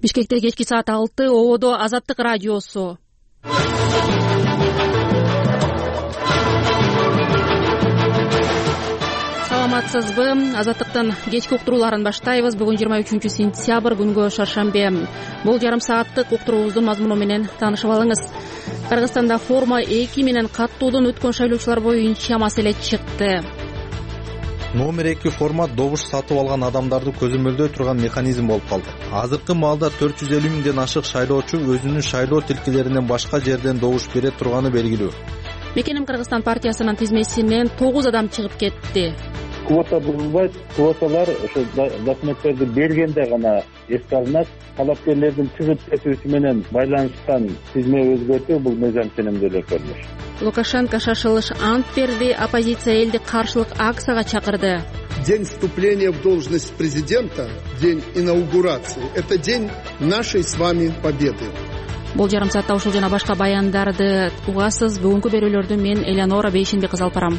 Бишкекте кечки саат 6 ободо Азаттык радиосу. Саламатсызбы? Азаттыктын кечки уктурууларын баштайбыз. Бүгүн 23 сентябрь күнгө шаршембе. Бул жарым сааттык уктуруубуздун мазмуну менен таанышып алыңыз. Кыргызстанда форма 2 менен каттоодон өткөн шайлоочулар боюнча маселе чыкты. Номер 2 формат добуш сатып алган адамдарды көзөмөлдөй турган механизм болуп калды. Азыркы маалда 450 миңден ашык шайлоочу өзүнүн шайлоо тилкелеринен башка жерден добуш бере турганы белгилүү. Мекеним Кыргызстан партиясынын тизмесинен 9 адам чыгып кетти. Квота булбайт, квоталар ошо документтерди бергенде гана эске алынат. Талапкерлердин чыгып кетүүсү менен байланышкан тизме өзгөртүү бул мыйзам ченемде эле көрүнүш. Лукашенко шашылыш ант берди, оппозиция элди каршылык акцияга чакырды. День вступления в должность президента, день инаугурации – это день нашей с вами победы. Бул жарым саатта ушул жана башка баяндарды угасыз. Бүгүнкү берүүлөрдү мен Элеонора Бейшенбек кызы алып барам.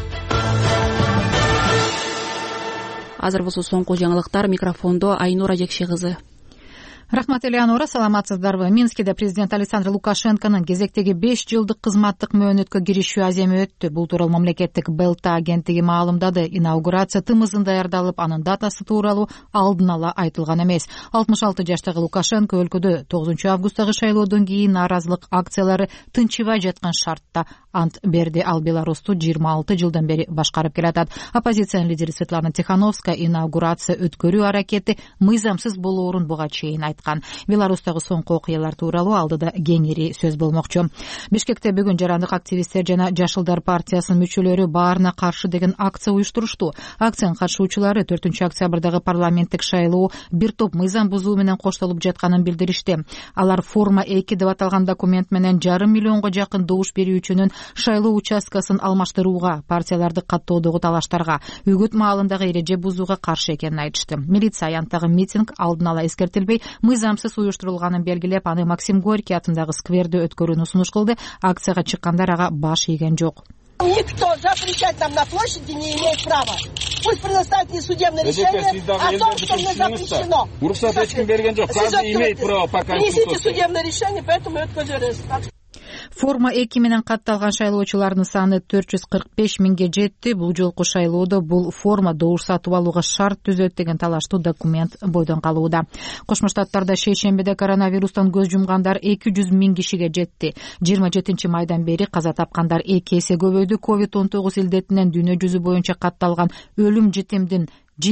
Азыр болсо соңку жаңылыктар. Микрофондо Айнура Жекши кызы. Рахмат, Элеонора, саламатсыздарбы? Минскиде президент Александр Лукашенконун кезектеги 5 жылдык кызматтык мөөнөткө киришүү аземи өттү. Бул тууралуу мамлекеттик БЛТ агенттиги маалымдады. Инаугурация тымызын даярдалып, анын датасы тууралуу алдын ала айтылган эмес. 66 жаштагы Лукашенко өлкөдө 9 августтагы шайлоодон кийин нааразылык акциялары тынчыбай жаткан шартта ант берди. Ал Беларусту 26 жылдан бери башкарып келатат. Оппозициянын лидери Светлана Тихановская инаугурация өткөрүү аракети мыйзамсыз болоорун буга чейин айткан. Беларустагы соңку окуялар тууралуу алдыда кеңири сөз болмокчу. Бишкекте бүгүн жарандык активисттер жана Жашылдар партиясынын мүчөлөрү баарына каршы деген акция уюштурушту. Акциянын катышуучулары 4-октябрдагы парламенттик шайлоо бир топ мыйзам бузуу менен коштолуп жатканын билдиришти. Алар форма 2 деп аталган документ менен 5,5 миллионго жакын добуш берүүчүнүн шайлоо участкасын алмаштырууга, партияларды каттоодогу талаштарга, үгүт маалындагы эреже бузууга каршы экенин айтышты. Милиция аянттагы митинг алдын ала эскертилбей, мыйзамсыз уюштурулганын белгилеп, аны Максим Горький атындагы скверде өткөрүүнү сунуш кылды. Акцияга чыккандар ага баш ийген жок. Никто запрещать нам на площади не имеет права. Пусть предоставит мне судебное решение о том, что мне запрещено. Уруксат эч ким берген жок. Каждый имеет право по Конституции. Принесите судебное решение, поэтому мы өткөзөрүз. Форма 2 менен катталган шайлоочулардын саны 445 миңге жетти. Бул жолку шайлоодо бул форма добуш сатып алууга шарт түзөт деген талаштуу документ бойдон калууда. Кошмо Штаттарда шейшембиде коронавирустан көз жумгандар 200 миң кишиге жетти. 27 майдан бери каза тапкандар 2 эсе көбөйдү. COVID-19 илдетинен дүйнө жүзү боюнча катталган өлүм житимдин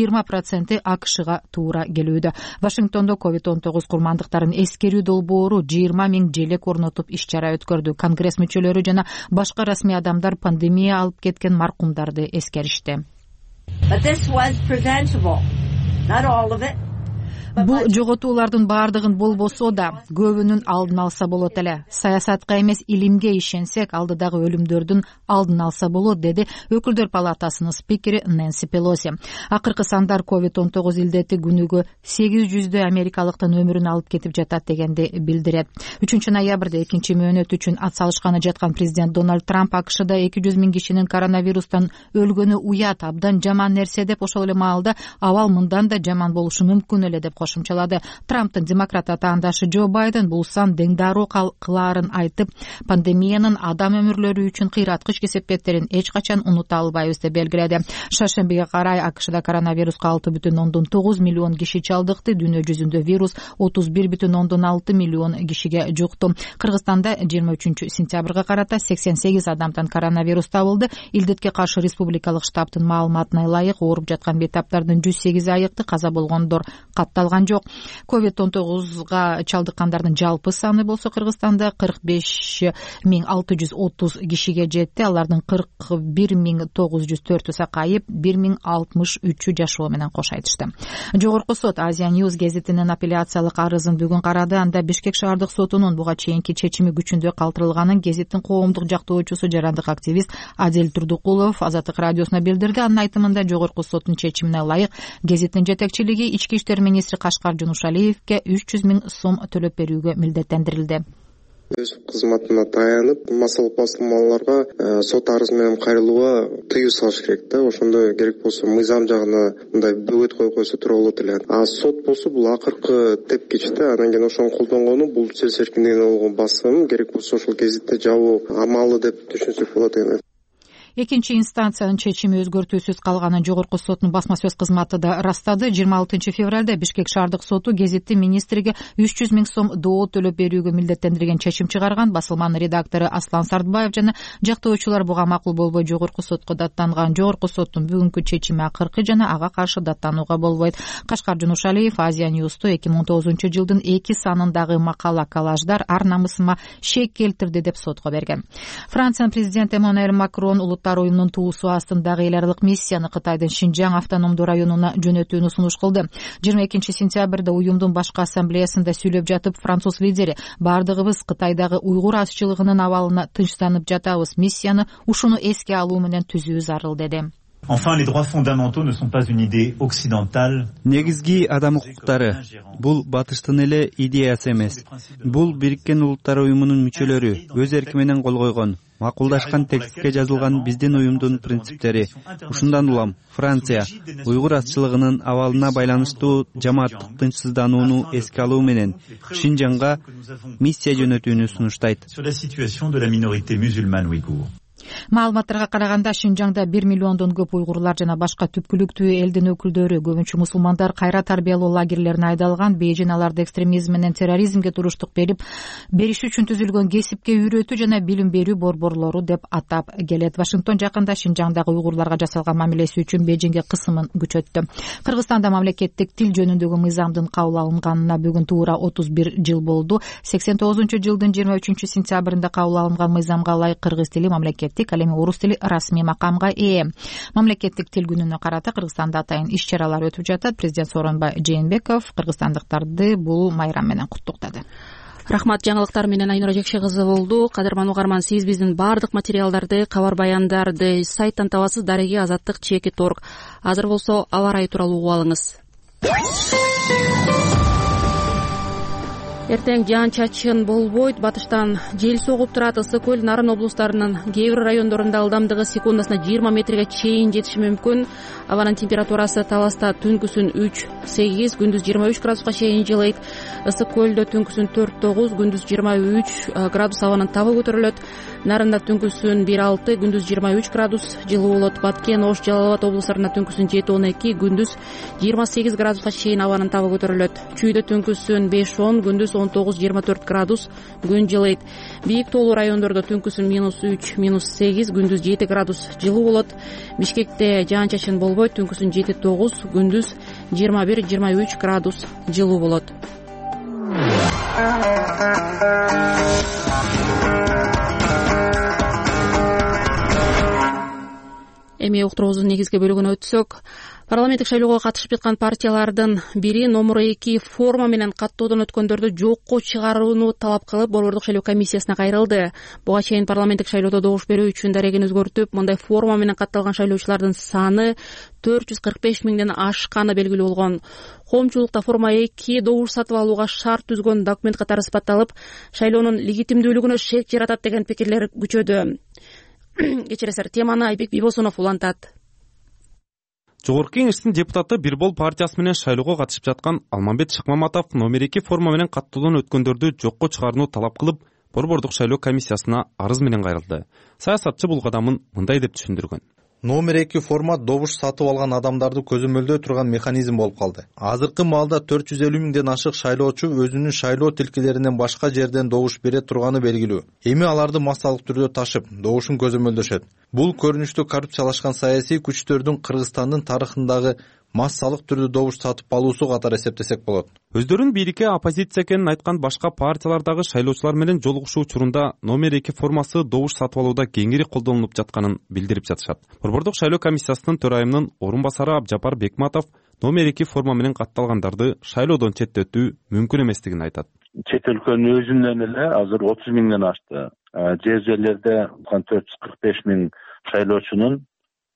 20% АКШга туура келүүдө. Вашингтондо COVID-19 курмандыктарын эскерүү долбоору 20 миң желек орнотуп иш чара өткөрдү. Конгресс мүчөлөрү жана башка расмий адамдар пандемия алып кеткен маркумдарды эскеришти. Бул жоготуулардын баардыгын болбосо да көбүнүн алдын алса болот эле. Саясатка эмес, илимге ишенсек, алдыдагы өлүмдөрдүн алдын алса болот, деди Өкүлдөр палатасынын спикери Нэнси Пелоси. Акыркы сандар COVID-19 илдети күнүгө 800 америкалыктын өмүрүн алып кетип жатат дегенди билдирет. 3 ноябрда экинчи мөөнөт үчүн ат салышканы жаткан президент Дональд Трамп АКШда 200 миң кишинин коронавирустан өлгөнү уят, абдан жаман нерсе деп, ошол эле маалда абал мындан да жаман болушу мүмкүн эле деп кошумчалады. Трамптын демократ атаандашы Джо Байден бул сан деңдаруу кылаарын айтып, пандемиянын адам өмүрлөрү үчүн кыйраткыч кесепеттерин эч качан унута албайбыз деп белгиледи. Шаршембиге карай АКШда коронавируска 6,9 миллион киши чалдыкты. Дүйнө жүзүндө вирус 31,6 миллион кишиге жукту. Кыргызстанда 23 сентябрга карата 88 адамдан коронавирус табылды. Илдетке каршы республикалык штабтын маалыматына ылайык ооруп жаткан бейтаптардын 108 айыкты, каза болгондор катталган жок. COVID-19га чалдыккандардын жалпы саны болсо Кыргызстанда 45,630 кишиге жетти. Алардын 41,904 сакайып, 1063 жашоо менен кош айтышты. Жогорку сот Азия Ньюс гезитинин апелляциялык арызын бүгүн карады. Анда Бишкек шаардык сотунун буга чейинки чечими күчүндө калтырылганын гезиттин коомдук жактоочусу жарандык активист Адил Турдукулов Азаттык радиосуна билдирди. Анын айтымында жогорку соттун чечимине ылайык гезиттин жетекчилиги ички иштер министри Кашкар Жунушалиевке 300 миң сом төлөп берүүгө милдеттендирилди. өз кызматына таянып, массалык басылмаларга сот арызы менен кайрылууга тыюу салыш керек да. Ошондо керек болсо мыйзам жагына мындай бөгөт коюп койсо туралы болот эле. А сот болсо бул акыркы тепкич да. Анан кийин ошону колдонгону бул сөз эркиндигине болгон басым, керек болсо ошол гезитте жабуу амалы деп түшүнсөк болот экен. Экинчи инстанциянын чечими өзгөртүүсүз калганын жогорку соттун басма сөз кызматы да ырастады. 26 февралда Бишкек шаардык соту гезиттин министриге 300 000 сом доо төлөп берүүгө милдеттендирген чечим чыгарган. Басылманын редактору Аслан Сартбаев жана жактоочулар буга макул болбой жогорку сотко даттанган. Жогорку соттун бүгүнкү чечими акыркы жана ага каршы даттанууга болбойт. Кашкар Жунушалиев Азия Ньюсту 2019 жылдын 2 санындагы макала коллаждар ар намысыма шек келтирди деп сотко берген. Франциянын президенти Эммануэль Макрон уюмдун туусу астындагы эл аралык миссияны Кытайдын Шинжаң автономдуу районуна жөнөтүүнү сунуш кылды. 22 сентябрда уюмдун башкы ассамблеясында сүйлөп жатып, француз лидери бардыгыбыз Кытайдагы уйгур азчылыгынын абалына тынчтанып жатабыз, миссияны ушуну эске алуу менен түзүү зарыл деди. Enfin, les droits fondamentaux ne sont pas une idée occidentale. Негизги адам укуктары бул батыштын эле идеясы эмес. Бул Бириккен Улуттар уюмунун мүчөлөрү өз эрки менен кол койгон, макулдашкан текстке жазылган биздин уюмдун принциптери. Ушундан улам Франция уйгур азчылыгынын абалына байланыштуу жамааттык тынчсызданууну эске алуу менен Шинжаңга миссия жөнөтүүнү сунуштайт. Sur la situation de la minorité musulmane ouïghour. Маалыматтарга караганда Шинжаңда 1 миллиондон көп уйгурлар жана башка түпкүлүктүү элдин өкүлдөрү, көбүнчө мусулмандар кайра тарбиялоо лагерлерине айдалган. Бейжин аларды экстремизм менен терроризмге туруштук бериш үчүн түзүлгөн кесипке үйрөтүү жана билим берүү борборлору деп атап келет. Вашингтон жакында Шинжаңдагы уйгурларга жасалган мамилеси үчүн Бейжинге кысымын күчөттү. Кыргызстанда мамлекеттик тил жөнүндөгү мыйзамдын кабыл алынганына бүгүн туура 31 жыл болду. 89 жылдын 23 сентябрында кабыл алынган мыйзамга ылайык кыргыз тили мамлекеттик, ал эми орус тили расмий макамга ээ. Мамлекеттик тил күнүнө карата Кыргызстанда атайын иш-чаралар өтүп жатат. Президент Сооронбай Жээнбеков кыргызстандыктарды бул майрам менен куттуктады. Рахмат, жаңылыктар менен Айнура Жекше кызы болду. Кадырман угарман, сиз биздин бардык материалдарды, кабар баяндарды сайттан табасыз. Дареги Азаттык /.org. Азыр болсо аба ырайы тууралуу угуп алыңыз. Эртең жаан-чачын болбойт. Батыштан жел согуп турат. Ысык көл, Нарын облустарынын кээ бир райондорунда ылдамдыгы секундасына 20 метрге чейин жетиши мүмкүн. Абанын температурасы Таласта түнкүсүн 3-8, күндүз 23 градуска чейин жылыйт. Ысык көлдө түнкүсүн 4-9, күндүз 23 градус абанын табы көтөрүлөт. Нарында түнкүсүн 1-6, күндүз 23 градус жылуу болот. Баткен, Ош, Жалал Абад облустарында түнкүсүн 7-12, күндүз 28 градуска чейин абанын табы көтөрүлөт. Чүйдө түнкүсүн 5-10, күндүз 19-24 градус күн жылыйт. Бийик тоолуу райондордо түнкүсүн -3, -8, күндүз 7 градус жылуу болот. Бишкекте жаан-чачын болбойт, түнкүсүн 7-9, күндүз 21-23 градус жылуу болот. Эми уктуруубуздун негизги бөлүгүнө өтсөк, парламенттик шайлоого катышып жаткан партиялардын бири номер 2 форма менен каттоодон өткөндөрдү жокко чыгарууну талап кылып Борбордук шайлоо комиссиясына кайрылды. Буга чейин парламенттик шайлоодо добуш берүү үчүн дарегин өзгөртүп, мындай форма менен катталган шайлоочулардын саны 445 миңден ашканы белгилүү болгон. Коомчулукта форма 2 добуш сатып алууга шарт түзгөн документ катары сыпатталып, шайлоонун легитимдүүлүгүнө шек жаратат деген пикирлер күчөдү. Кечиресиз, теманы Айбек Бибосунов улантат. Жогорку кеңештин депутаты Бирбол партиясы менен шайлоого катышып жаткан Алмамбет Шыкмаматов номер 2 форма менен каттоодон өткөндөрдү жокко чыгарууну талап кылып, Борбордук шайлоо комиссиясына арыз менен кайрылды. Саясатчы бул кадамын мындай деп түшүндүргөн. Номер 2 формат добуш сатып алган адамдарды көзөмөлдөй турган механизм болуп калды. Азыркы маалда 450 миңден ашык шайлоочу өзүнүн шайлоо тилкелеринен башка жерден добуш бере турганы белгилүү. Эми аларды массалык түрдө ташып, добушун көзөмөлдөшөт. Бул көрүнүштүү коррупциялашкан саясий күчтөрдүн Кыргызстандын тарыхындагы массалык түрдө добуш сатып алуусу катары эсептесек болот. Өздөрүн бийликке оппозиция экенин айткан башка партиялардагы шайлоочулар менен жолугушуу учурунда номер 2 формасы добуш сатып алууда кеңири колдонулуп жатканын билдирип жатышат. Борбордук шайлоо комиссиясынын төрайымынын орун басары Абжапар Бекматов номер 2 форма менен катталгандарды шайлоодон четтетүү мүмкүн эместигин айтат. Чет өлкөнүн өзүнөн эле азыр 30 миңден ашты. Жер жерлерде 445 миң шайлоочунун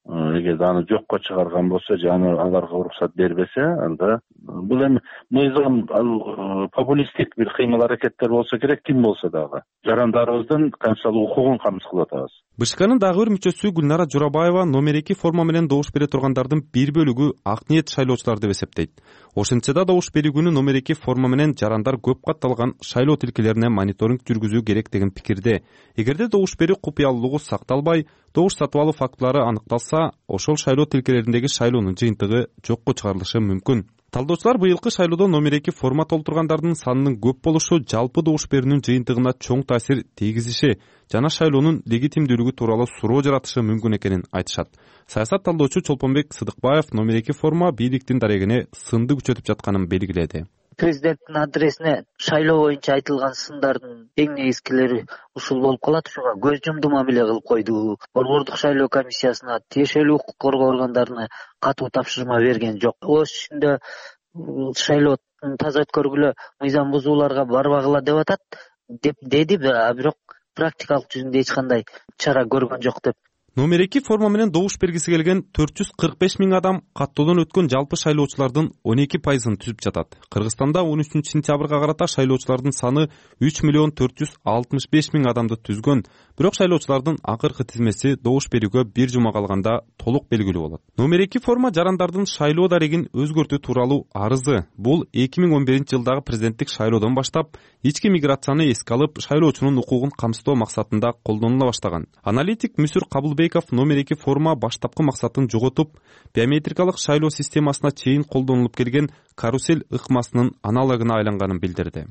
эгерде аны жокко чыгарган болсо же аларга уруксат бербесе, анда бул эми мыйзам популисттик бир кыймыл аракеттер болсо керек, ким болсо дагы жарандарыбыздын канчалык укугун камсыз кылып атабыз. БШКнын дагы бир мүчөсү Гүлнара Журабаева номер 2 форма менен добуш бере тургандардын бир бөлүгү ак ниет шайлоочулар деп эсептейт. Ошентсе да добуш берүү күнү номер 2 форма менен жарандар көп катталган шайлоо тилкелерине мониторинг жүргүзүү керек деген пикирде. Эгерде добуш берүү купуялуулугу сакталбай, добуш сатып алуу фактылары аныкталса, ошол шайлоо тилкелериндеги шайлоонун жыйынтыгы жокко чыгарылышы мүмкүн. Талдоочулар быйылкы шайлоодо номер 2 форма толтургандардын санынын көп болушу жалпы добуш берүүнүн жыйынтыгына чоң таасир тийгизиши жана шайлоонун легитимдүүлүгү тууралуу суроо жаратышы мүмкүн экенин айтышат. Саясат талдоочу Чолпонбек Сыдыкбаев номер 2 форма бийликтин дарегине сынды күчөтүп жатканын белгиледи. Президенттин адресине шайлоо боюнча айтылган сындардын эң негизгилери ушул болуп калат. Ушуга көз жумду мамиле кылып койду. Борбордук шайлоо комиссиясына тиешелүү укук коргоо органдарына катуу тапшырма берген жок. Ош ичинде шайлоодун таза өткөргүлө мыйзам бузууларга барбагыла деп атат деп деди, бирок практикалык жүзүндө эч кандай чара көргөн жок деп. Номер 2 форма менен добуш бергиси келген 445 миң адам каттоодон өткөн жалпы шайлоочулардын 12%-ын түзүп жатат. Кыргызстанда 13 сентябрга карата шайлоочулардын саны 3 миллион 465 миң адамды түзгөн. Бирок шайлоочулардын акыркы тизмеси добуш берүүгө бир жума калганда толук белгилүү болот. Номер 2 форма жарандардын шайлоо дарегин өзгөртүү тууралуу арызы. Бул 2011-жылдагы президенттик шайлоодон баштап ички миграцияны эске алып, шайлоочунун укугун камсыздоо максатында колдонула баштаган. Аналитик Мүсүр Кабылбеков номер 2 форма баштапкы максатын жоготуп, биометрикалык шайлоо системасына чейин колдонулуп келген карусель ыкмасынын аналогуна айланганын билдирди.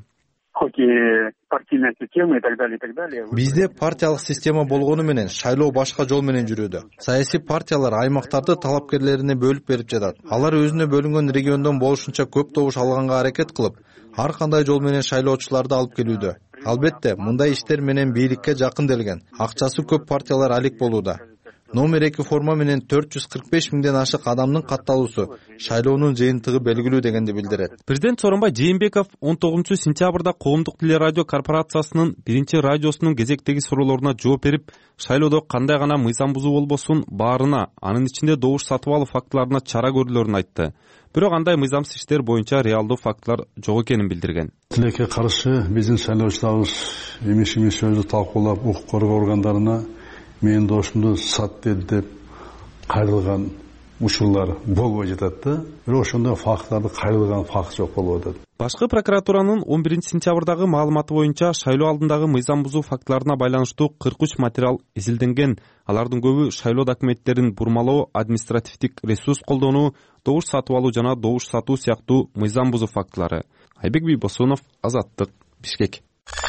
Бизде партиялык система болгону менен шайлоо башка жол менен жүрүүдө. Саясий партиялар аймактарды талапкерлерине бөлүп берип жатат. Алар өзүнө бөлүнгөн региондон болушунча көп добуш алганга аракет кылып, ар кандай жол менен шайлоочуларды алып келүүдө. Албетте, мындай иштер менен бийликке жакын делген, акчасы көп партиялар алек болууда. Номер 2 форма менен 445 миңден ашык адамдын катталуусу шайлоонун жыйынтыгы белгилүү дегенди билдирет. Президент Сооронбай Жээнбеков 19 сентябрда Коомдук телерадио корпорациясынын биринчи радиосунун кезектеги суроолоруна жооп берип, шайлоодо кандай гана мыйзам бузуу болбосун баарына, анын ичинде добуш сатып алуу фактыларына чара көрүлөрүн айтты. Бирок андай мыйзамсыз иштер боюнча реалдуу фактылар жок экенин билдирген. Тилекке каршы биздин шайлоочуларыбыз эмес сөздү талкуулап, укук коргоо органдарына менин дошумду сат деп кайрылган учурлар болбой жатат да. Бирок ошондой факттарды кайрылган факт жок болуп атат. Башкы прокуратуранын 11 сентябрдагы маалыматы боюнча шайлоо алдындагы мыйзам бузуу фактыларына байланыштуу 43 материал изилденген. Алардын көбү шайлоо документтерин бурмалоо, административдик ресурс колдонуу, добуш сатып алуу жана добуш сатуу сыяктуу мыйзам бузуу фактылары. Айбек Бийбосунов, Азаттык, Бишкек.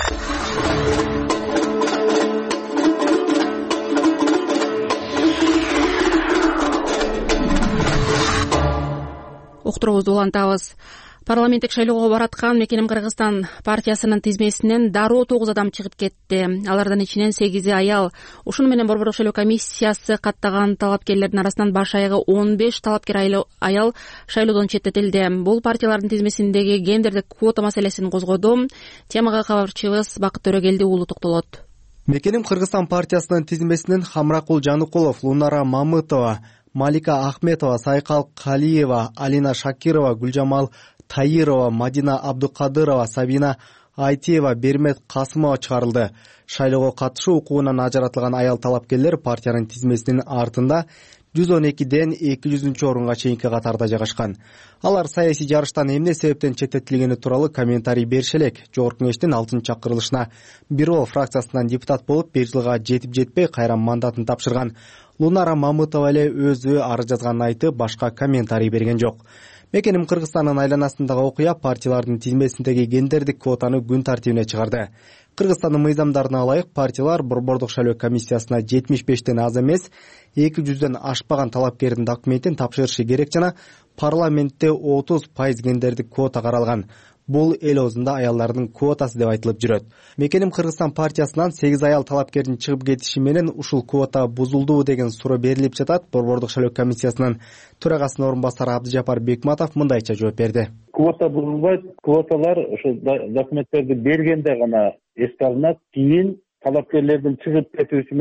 Уктуруубузду улантабыз. Парламенттик шайлоого бараткан Мекеним Кыргызстан партиясынын тизмесинен дароо 9 адам чыгып кетти. Алардын ичинен 8 аял. Ушуну менен Борбордук шайлоо комиссиясы каттаган талапкерлердин арасынан баш аягы 15 талапкер аял шайлоодон четтетилди. Бул партиялардын тизмесиндеги гендердик квота маселесин козгоду. Темага кабарчыбыз Бакыт Төрөгелди уулу токтолот. Мекеним Кыргызстан партиясынын тизмесинен Хамракул Жаныкулов, Лунара Мамытова, Малика Ахметова, Сайкал Калиева, Алина Шакирова, Гүлжамал Таирова, Мадина Абдукадырова, Сабина Айтиева, Бермет Касымова чыгарылды. Шайлоого катышуу укугунан ажыратылган аял талапкерлер партиянын тизмесинин артында 112ден 200 орунга чейинки катарда жайгашкан. Алар саясий жарыштан эмне себептен четтетилгени тууралуу комментарий бериши элек. Жогорку кеңештин 6-чакырылышына Бирол фракциясынан депутат болуп, 1 жылга жетип-жетпей кайра мандатын тапшырган Лунара Мамытова эле өзү арыз жазганын айтып, башка комментарий берген жок. Мекеним Кыргызстандын айланасындагы окуя партиялардын тизмесиндеги гендердик квотаны күн тартибине чыгарды. Кыргызстандын мыйзамдарына ылайык партиялар Борбордук шайлоо комиссиясына 75ден аз эмес 200дөн ашпаган талапкердин документин тапшырышы керек жана парламентте 30% гендердик квота каралган. Бул эл оозунда аялдардын квотасы деп айтылып жүрөт. Мекеним Кыргызстан партиясынан 8 аял талапкердин чыгып кетиши менен ушул квота бузулдубу деген суроо берилип жатат. Борбордук шайлоо комиссиясынын төрагасынын орун басары Абдыжапар Бекматов мындайча жооп берди. Квота бузулбайт, квоталар ошо документтерди бергенде гана эске алынат. Кийин талапкерлердин чыгып кетүүсү менен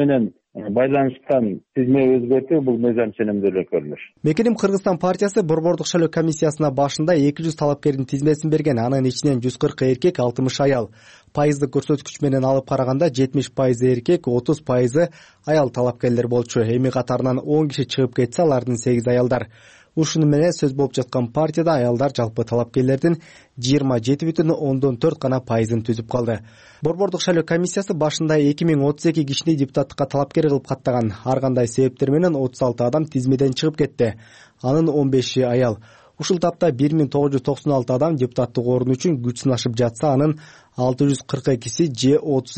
байланышкан тизме өзгөртүү бул мыйзам ченемдүүлүк көрүнүш. Мекеним Кыргызстан партиясы Борбордук шайлоо комиссиясына башында 200 талапкердин тизмесин берген. Анын ичинен 140 эркек, 60 аял. Пайыздык көрсөткүч менен алып караганда 70% эркек, 30% аял талапкерлер болчу. Эми катарынан 10 киши чыгып кетсе, алардын 8 аялдар. Ушуну менен сөз болуп жаткан партияда аялдар жалпы талапкерлердин 27,4 гана пайызын түзүп калды. Борбордук шайлоо комиссиясы башында 2032 кишини депутаттыкка талапкер кылып каттаган. Ар кандай себептер менен 36 адам тизмеден чыгып кетти. Анын 15 аял. Ушул тапта 1996 адам депутаттык орун үчүн күч сынашып жатса, анын 642си же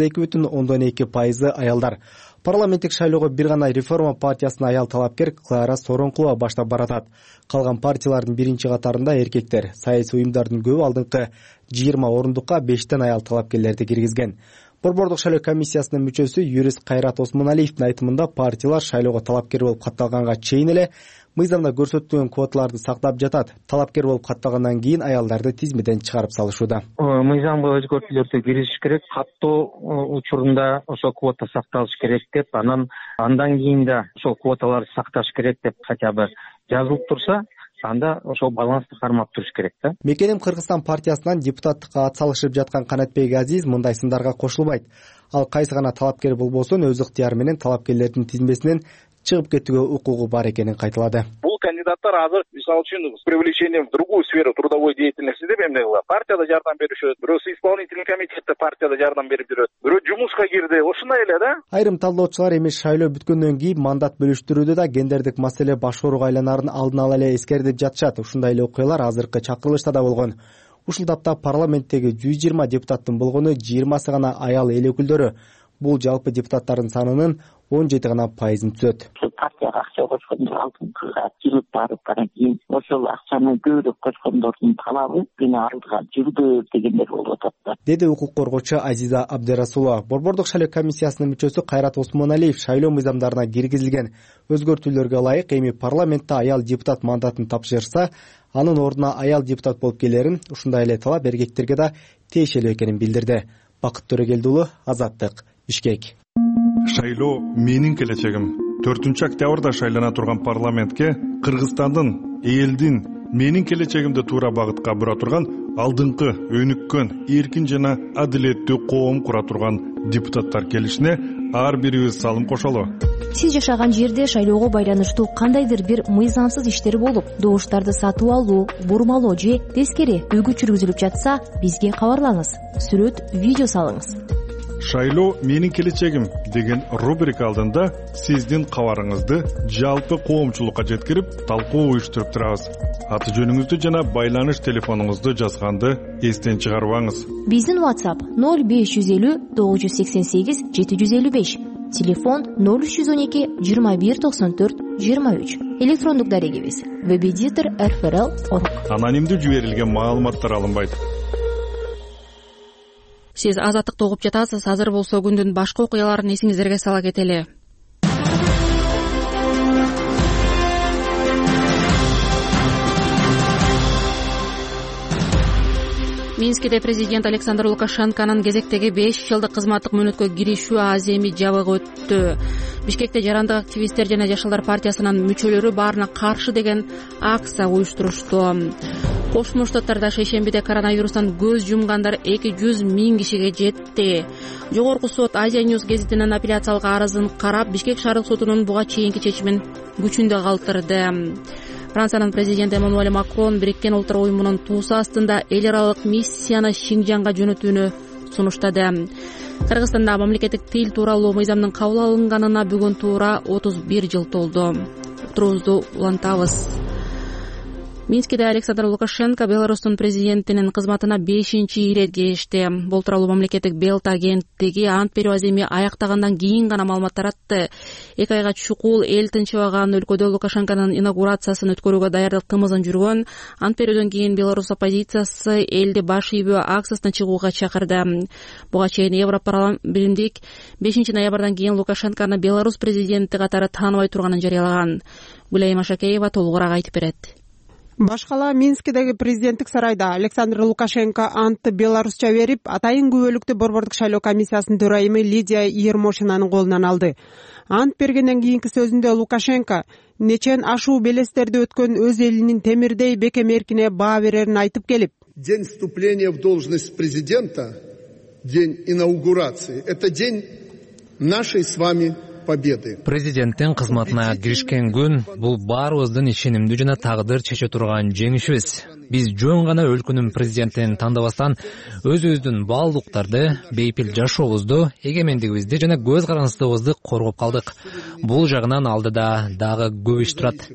32,2% аялдар. Парламенттик шайлоого бир гана Реформа партиясынын аял талапкер Клара Соронкулова баштап баратат. Калган партиялардын биринчи катарында эркектер. Саясий уюмдардын көбү алдыңкы 20 орундукка 5тен аял талапкерлерди киргизген. Борбордук шайлоо комиссиясынын мүчөсү юрист Кайрат Осмоналиевдин айтымында партиялар шайлоого талапкер болуп катталганга чейин эле мыйзамда көрсөтүлгөн квоталарды сактап жатат. Талапкер болуп катталгандан кийин аялдарды тизмеден чыгарып салышууда. Мыйзамга өзгөртүүлөрдү киргизиш керек. Каттоо учурунда ошол квота сакталыш керек деп, андан кийин да ошол квоталарды сакташ керек деп хотя бы жазылып турса, анда ошол балансты кармап туруш керек да. Мекеним Кыргызстан партиясынан депутаттыкка ат салышып жаткан Канатбек Азиз мындай сындарга кошулбайт. Ал кайсы гана талапкер болбосун өз ыктыяры менен талапкерлердин тизмесинен чыгып кетүүгө укугу бар экенин кайталады. Бул кандидаттар азыр мисалы үчүн с привлечением в другую сферу трудовой деятельности деп эмне кылат? Партияда жардам беришет, бирөөсү исполнительный комитетте партияда жардам берип жүрөт, бирөө жумушка кирди, ушундай эле да. Айрым талдоочулар эми шайлоо бүткөндөн кийин мандат бөлүштүрүүдө да гендердик маселе башкарууга айланарын алдын ала эле эскертип жатышат. Ушундай эле окуялар азыркы чакырылышта да болгон. Ушул тапта парламенттеги 120 депутаттын болгону 20сы гана аял эл өкүлдөрү. Бул жалпы депутаттардын санынын 17 гана пайызын түзөт. Партияга акча кошкондор алдыңкыга жүрүп барып анан кийин ошол акчаны көбүрөөк кошкондордун талабы бина алдыга жүрдү дегендер болуп атат, деди укук коргоочу Азиза Абдырасулова. Борбордук шайлоо комиссиясынын мүчөсү Кайрат Осмоналиев шайлоо мыйзамдарына киргизилген өзгөртүүлөргө ылайык эми парламентте аял депутат мандатын тапшырса, анын ордуна аял депутат болуп келерин, ушундай эле талап эркектерге да тиешелүү экенин билдирди. Бакыт Төрөгелди уулу, Азаттык, Бишкек. Шайлоо менин келечегим. 4-октябрда шайлана турган парламентке Кыргызстандын, элдин менин келечегимди туура багытка бура турган алдыңкы өнүккөн, эркин жана адилеттүү коом кура турган депутаттар келишине ар бирибиз салым кошолу. Сиз жашаган жерде шайлоого байланыштуу кандайдыр бир мыйзамсыз иштер болуп, добуштарды сатып алуу, бурмалоо же тескери үгүт жүргүзүлүп жатса, бизге кабарлаңыз. Сүрөт, видео салыңыз. Шайлоо менин келечегим деген рубрика алдында сиздин кабарыңызды жалпы коомчулукка жеткирип, талкуу уюштуруп турабыз. Аты жөнүңүздү жана байланыш телефонуңузду жазганды эстен чыгарбаңыз. Биздин WhatsApp 0550 988 755. Телефон 0312 21 94 23. Электрондук дарегибиз webeditor@rfrl.org. Анонимдүү жиберилген маалыматтар алынбайт. Сиз Азаттыкты угуп жатасыз. Азыр болсо күндүн башка окуяларын эсиңиздерге сала кетели. Минскиде президент Александр Лукашенконун кезектеги 5 жылдык кызматтык мөөнөткө киришүү аземи жабыгы өттү. Бишкекте жарандык активисттер жана Жашылдар партиясынын мүчөлөрү баарына каршы деген акция уюштурушту. Кошмо Штаттарда шейшембиде коронавирустан көз жумгандар 200 000 кишиге жетти. Жогорку сот Азия Ньюс гезитинин апелляциялык арызын карап, Бишкек шаардык сотунун буга чейинки чечимин күчүндө калтырды. Франциянын президенти Эммануэль Макрон Бириккен Улуттар уюмунун туусу астында эл аралык миссияны Шинжанга жөнөтүүнү сунуштады. Кыргызстанда мамлекеттик тил тууралуу мыйзамдын кабыл алынганына бүгүн туура 31 жыл толду. Уктуруубузду улантабыз. Минскиде Александр Лукашенко Беларустун президентинин кызматына 5-чи ирет киришти. Бул тууралуу мамлекеттик Белта агенттиги ант берүү аземи аяктагандан кийин гана маалымат таратты. 2 айга чукул эл тынчыбаган өлкөдө Лукашенконун инаугурациясын өткөрүүгө даярдык кымызын жүргөн. Ант берүүдөн кийин Беларусь оппозициясы элди баш ийбөө акциясына чыгууга чакырды. Буга чейин Европарламенттик 5 ноябрдан кийин Лукашенкону Беларусь президенти катары тааныбай турганын жарыялаган. Гүлайым Ашакеева толугураак айтып берет. Башкала Минскидеги президенттик сарайда Александр Лукашенко антты белорусча берип, атайын күбөлүктүү борбордук шайлоо комиссиясынын төрайымы Лидия Ермошинанын колунан алды. Ант бергенден кийинки сөзүндө Лукашенко нечен ашуу белестерди өткөн өз элинин темирдей бекем эркине баа берерин айтып келип, день вступления в должность президента, день инаугурации — это день нашей с вами победы. Президенттин кызматына киришкен күн бул баарыбыздын ишенимдүү жана тагдыр чече турган жеңишибиз. Биз жөн гана өлкөнүн президентин тандабастан өзүбүздүн баалуулуктарды, бейпил жашообузду, эгемендигибизди жана көз карандысыбызды коргоп калдык. Бул жагынан алдыда дагы көп иш турат.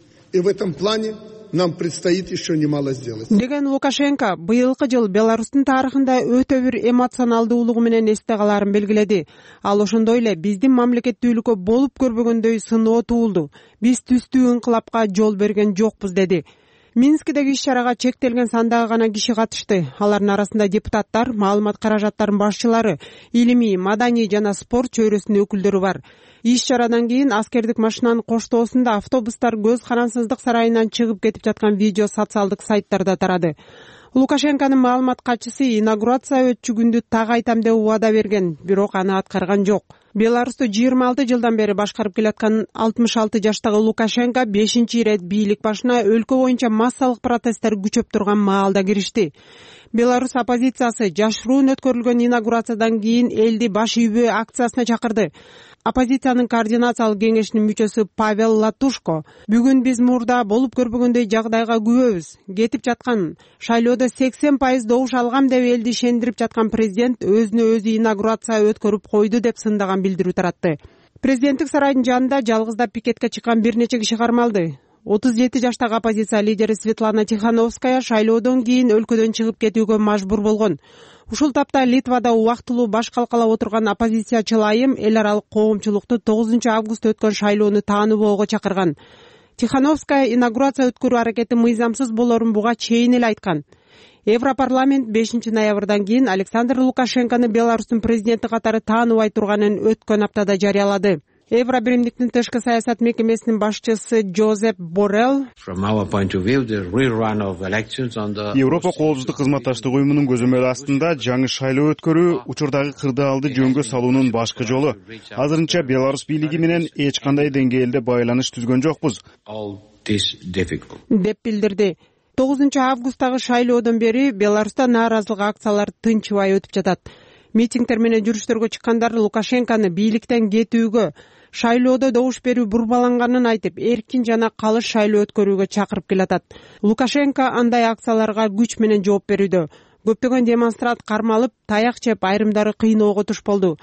И в этом плане нам предстоит еще немало сделать. Деген Лукашенко быйылкы жыл Беларустун тарыхында өтө бир эмоционалдуулугу менен эсте калаарын белгиледи. Ал ошондой эле биздин мамлекеттүүлүккө болуп көрбөгөндөй сыноо туулду. Биз түстүү инкылапка жол берген жокпуз деди. Минскидеги иш-чарага чектелген сандагы гана киши катышты. Алардын арасында депутаттар, маалымат каражаттарынын башчылары, илимий, маданий жана спорт чөйрөсүнүн өкүлдөрү бар. Иш-чарадан кийин аскердик машинанын коштоосунда автобустар көз карансыздык сарайынан чыгып кетип жаткан видео социалдык сайттарда тарады. Лукашенконун маалымат катчысы инаугурация өтчү күндү так айтам деп убада берген, бирок аны аткарган жок. Беларусту 26 жылдан бери башкарып келаткан 66 жаштагы Лукашенко 5-ирет бийлик башына өлкө боюнча массалык протесттер күчөп турган маалда киришти. Беларус оппозициясы жашыруун өткөрүлгөн инаугурациядан кийин элди баш үйбө акциясына чакырды. Оппозициянын координациялык кеңешинин мүчөсү Павел Латушко бүгүн биз мурда болуп көрбөгөндөй жагдайга күбөбүз. Кетип жаткан шайлоодо 80% добуш алгам деп элди ишендирип жаткан президент өзүнө өзү инаугурация өткөрүп койду деп сындаган билдирүү таратты. Президенттик сарайдын жанында жалгыздап пикетке чыккан бир нече киши кармалды. 37 жаштагы оппозиция лидери Светлана Тихановская шайлоодон кийин өлкөдөн чыгып кетүүгө мажбур болгон. Ушул тапта Литвада убактылуу баш калкалап отурган оппозициячыл айым эл аралык коомчулукту 9 август өткөн шайлоону тааныбоого чакырган. Тихановская инаугурация өткөрүү аракети мыйзамсыз болорун буга чейин эле айткан. Европарламент 5 ноябрдан кийин Александр Лукашенкону Беларустун президенти катары тааныбай турганын өткөн аптада жарыялады. Евробиримдиктин тышкы саясат мекемесинин башчысы Жозеп Боррелл Европа коопсуздук кызматташтык уюмунун көзөмөлү астында жаңы шайлоо өткөрүү учурдагы кырдаалды жөнгө салуунун башкы жолу. Азырынча Беларус бийлиги менен эч кандай деңгээлде байланыш түзгөн жокпуз деп билдирди. 9 августтагы шайлоодон бери Беларуста нааразылык акциялары тынчыбай өтүп жатат. Митингдер менен жүрүштөргө чыккандар Лукашенкону бийликтен кетүүгө, шайлоодо добуш берүү бурбаланганын айтып, эркин жана калыс шайлоо өткөрүүгө чакырып келатат. Лукашенко андай акцияларга күч менен жооп берүүдө. Көптөгөн демонстрант кармалып, таяк жеп, айрымдары кыйноого туш болду.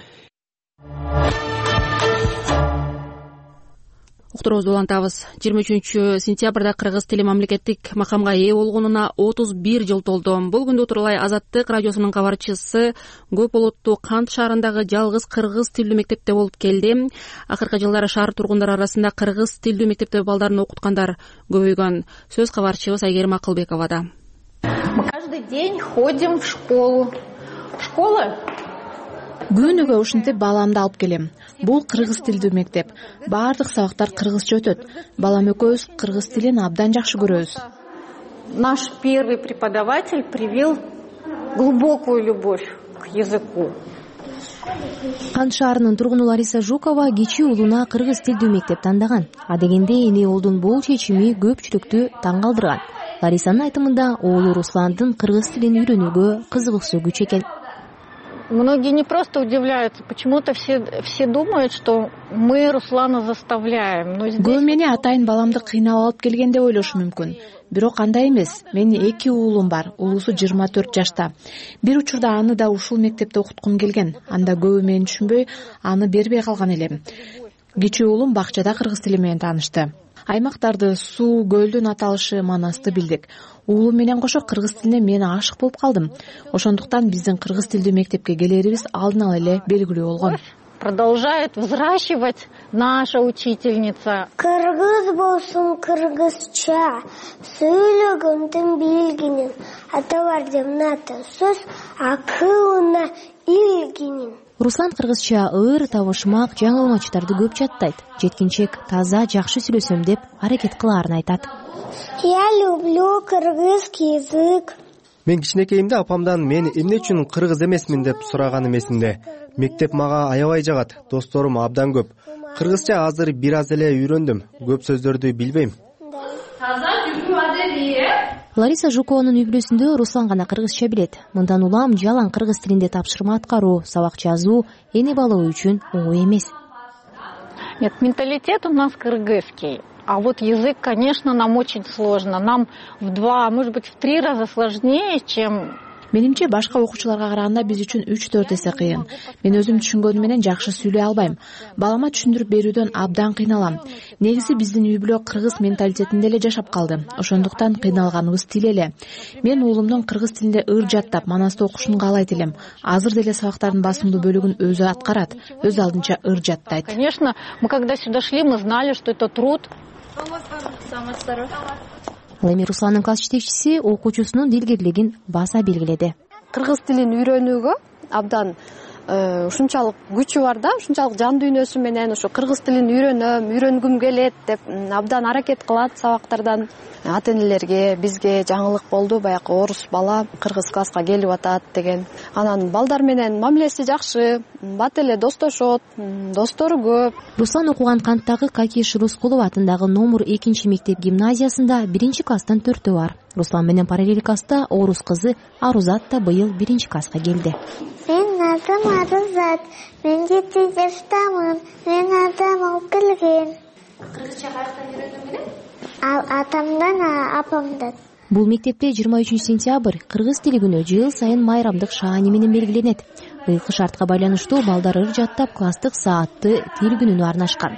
Уктуруубузду улантабыз. 23-сентябрда кыргыз тили мамлекеттик макамга ээ болгонуна 31 жыл толду. Бул күндү туралай Азаттык радиосунун кабарчысы көп болоттуу Кант шаарындагы жалгыз кыргыз тилдүү мектепте болуп келди. Акыркы жылдары шаар тургундары арасында кыргыз тилдүү мектепте балдарын окуткандар көбөйгөн. Сөз кабарчыбыз Айгерим Акылбековада. Мы каждый день ходим в школу. Школа? Күнүгө ушинтип баламды алып келем. Бул кыргыз тилдүү мектеп. Баардык сабактар кыргызча өтөт. Балам экөөбүз кыргыз тилин абдан жакшы көрөбүз. Наш первый преподаватель привил глубокую любовь к языку. Кант шаарынын тургуну Лариса Жукова кичи уулуна кыргыз тилдүү мектеп тандаган. Адегенде эне уулдун бул чечими көпчүлүктү таң калтырган. Ларисанын айтымында уулу Русландын кыргыз тилин үйрөнүүгө кызыгуусу күч экен. Многие не просто удивляются, почему-то все думают, что мы Руслана заставляем. Көбү мени атайын баламды кыйнап алып келген деп ойлошу мүмкүн. Бирок андай эмес. Менин 2 уулум бар. Уулусу 24 жашта. Бир учурда аны да ушул мектепте окуткум келген. Анда көбү мени түшүнбөй, аны бербей калган элем. Кичи уулум бакчада кыргыз тили менен таанышты. Аймактарды, суу, көлдүн аталышы, манасты билдик. Уулум менен кошо кыргыз тилине мен ашык болуп калдым. Ошондуктан биздин кыргыз тилдүү мектепке келерибиз алдын ала эле белгилүү болгон. Продолжает взращивать наша учительница. Кыргыз болсун кыргызча, сүйлөгөндүн билгинин, аталардын аты сөз акылына илгинин. Руслан кыргызча ыр, табышмак, жаңылмачтарды көп жаттайт. Жеткинчек таза, жакшы сүйлөсөм деп аракет кылаарын айтат. Я люблю кыргызский язык. Мен кичинекейимде апамдан мен эмне үчүн кыргыз эмесмин деп сураганым эсимде. Мектеп мага аябай жагат, досторум абдан көп. Кыргызча азыр бир аз эле үйрөндүм, көп сөздөрдү билбейм. Лариса Жукованын үй бүлөсүндө Руслан гана кыргызча билет. Мындан улам жалаң кыргыз тилинде тапшырма аткаруу, сабак жазуу эне бала үчүн ой эмес. Нет, менталитет у нас кыргызский. А вот язык, конечно, нам очень сложно. Нам в 2, может быть, в 3 раза сложнее, чем... Менимче башка окуучуларга караганда биз үчүн 3-4 эсе кыйын. Мен өзүм түшүнгөнүм менен жакшы сүйлөй албайм. Балама түшүндүрүп берүүдөн абдан кыйналам. Негизи биздин үй бүлө кыргыз менталитетинде эле жашап калды. Ошондуктан кыйналганыбыз тил эле. Мен уулумдун кыргыз тилинде ыр жаттап, манасты окушун каалайт элем. Азыр деле сабактардын басымдуу бөлүгүн өзү аткарат. Өз алдынча ыр жаттайт. Конечно, мы когда сюда шли, мы знали, что это труд. Ал эми Русландын класс жетекчиси окуучусунун дилгирлигин баса белгиледи. Кыргыз тилин үйрөнүүгө абдан ушунчалык күчү бар да, ушунчалык жан дүйнөсү менен ошо кыргыз тилин үйрөнгүм келет деп абдан аракет кылат сабактардан. Ата-энелерге, бизге жаңылык болду, баягы орус бала кыргыз класска келип атат деген. Анан балдар менен мамилеси жакшы, бат эле достошот, достору көп. Руслан окуган канттагы Какиш Рускулов атындагы номер 2 мектеп гимназиясында 1-класстан 4 бар. Руслан менен параллель класста орус кызы Арузат да быйыл 1-класска келди. Мен атым Арузат, мен 7 жаштамын, мен адам алып келген. Кыргызча каяктан үйрөндүң беле? Атамдан, апамдан. Бул мектепте 23 сентябрь кыргыз тили күнү жыл сайын майрамдык шаани менен белгиленет. Быйылкы шартка байланыштуу балдар ыр жаттап класстык саатты тил күнүнө арнашкан.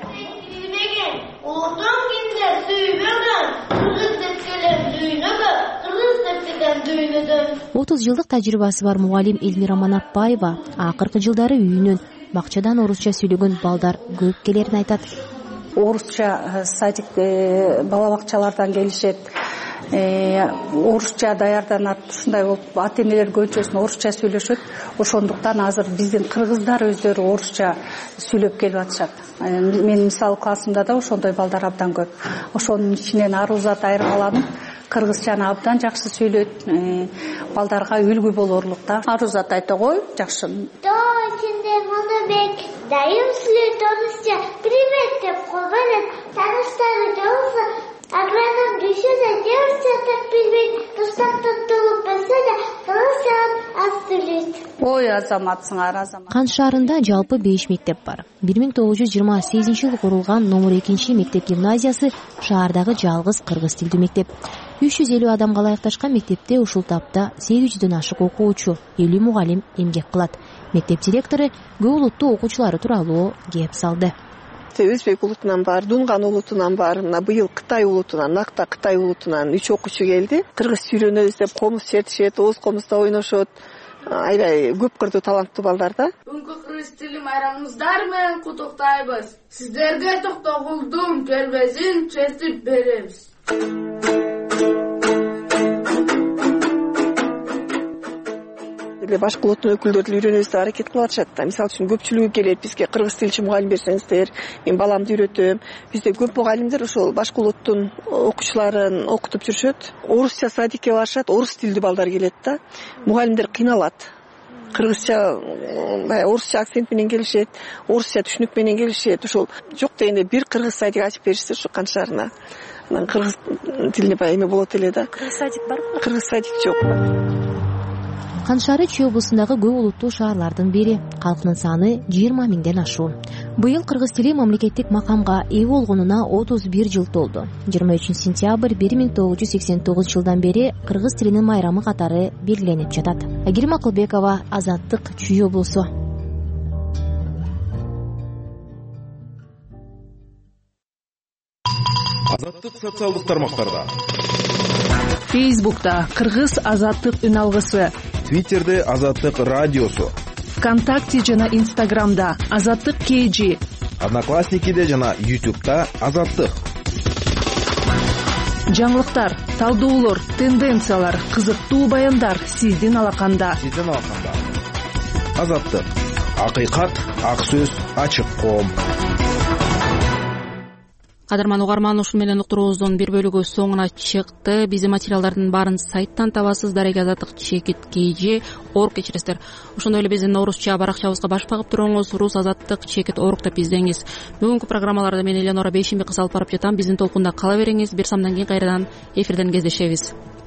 30 жылдык тажрыйбасы бар мугалим Эльмира Манапбаева акыркы жылдары үйүнөн бакчадан орусча сүйлөгөн балдар көп келерин айтат. Орусча садик бала бакчалардан келишет, орусча даярданат, ушундай болуп ата-энелер көбүнчөсүн орусча сүйлөшөт. Ошондуктан азыр биздин кыргыздар өздөрү орусча сүйлөп келип атышат. Мен мисалы классымда да ошондой балдар абдан көп. Ошонун ичинен Арузат айырмаланып кыргызчаны абдан жакшы сүйлөйт, балдарга үлгү болорлук да. Арузат айта кой, жакшы. Монобек, дайым сүйлөйт орусча. Привет деп койгон, таныштары жолсо, агроном düşse de орусча так билбейт, достуктан толуп берсе де орусча аз сүйлөйт. Ой, азаматсыңар, азамат. Кан шаарында жалпы 5 мектеп бар. 1928-жылы курулган номер 2 мектеп гимназиясы шаардагы жалгыз кыргыз тилдүү мектеп. 350 адамга ылайыкташкан мектепте ушул тапта 800дөн ашык окуучу, 50 мугалим эмгек кылат. Мектеп директору көп улуттуу окуучулары тууралуу кеп салды. Өзбек улутунан бар, Дунган улутунан бар, мына быйыл Кытай улутунан, накта Кытай улутунан 3 окуучу келди. Кыргыз үйрөнөбүз деп комуз чертишет, ооз комузда ойношот. Аябай көп кырдуу таланттуу балдар да. Бүгүнкү кыргыз тили майрамыңыздар менен куттуктайбыз. Сиздерге токтогулдун келбесин чертип беребиз. Башка улуттун өкүлдөрү үйрөнөбүз деп аракет кылып атышат да. Мисалы үчүн көпчүлүгү келет, бизге кыргыз тилчи мугалим берсеңиздер, мен баламды үйрөтөм. Бизде көп мугалимдер ошол башка улуттун окуучуларын окутуп жүрүшөт. Орусча садикке барышат, орус тилдүү балдар келет да. Мугалимдер кыйналат. Кыргызча, орусча акцент менен келишет, орусча түшүнүк менен келишет. Ошол жок дегенде бир кыргыз садик ачып беришсе ушу Кан шаарына. Анан кыргыз тилине баягы эме болот эле да. Кыргыз садик барбы? Кыргыз садик жок. Кан шаары Чүй облусундагы көп улуттуу шаарлардын бири. Калкынын саны 20 миңден ашуу. Быйыл кыргыз тили мамлекеттик макамга ээ болгонуна 31 жыл толду. 23 сентябрь 1989 жылдан бери кыргыз тилинин майрамы катары белгиленип жатат. Айгерим Акылбекова, Азаттык, Чүй облусу. Азаттык социалдык тармактарда. Фейсбукта Кыргыз Азаттык үн алгысы, Твиттерде Азаттык радиосу, ВКонтакте жана Инстаграмда Азаттык KG, Одноклассникиде жана YouTube'да Азаттык. Жаңылыктар, талдоолор, тенденциялар, кызыктуу баяндар сиздин алаканда. Азаттык. акыйкат, ак сөз, ачык коом. Кадырман угарман, ушун менен уктуруубуздун бир бөлүгү соңуна чыкты. Биздин материалдардын баарын сайттан табасыз. Дареги азаттык /org кечиресиздер. Ошондой эле биздин орусча баракчабызга баш багып туруңуз. rus-azattyk/org деп издеңиз. Бүгүнкү программаларды мен Эленора Бейшемби кызы алып барып жатам. Биздин толкунда кала бериңиз. Бир самдан кийин кайрадан эфирден кездешебиз.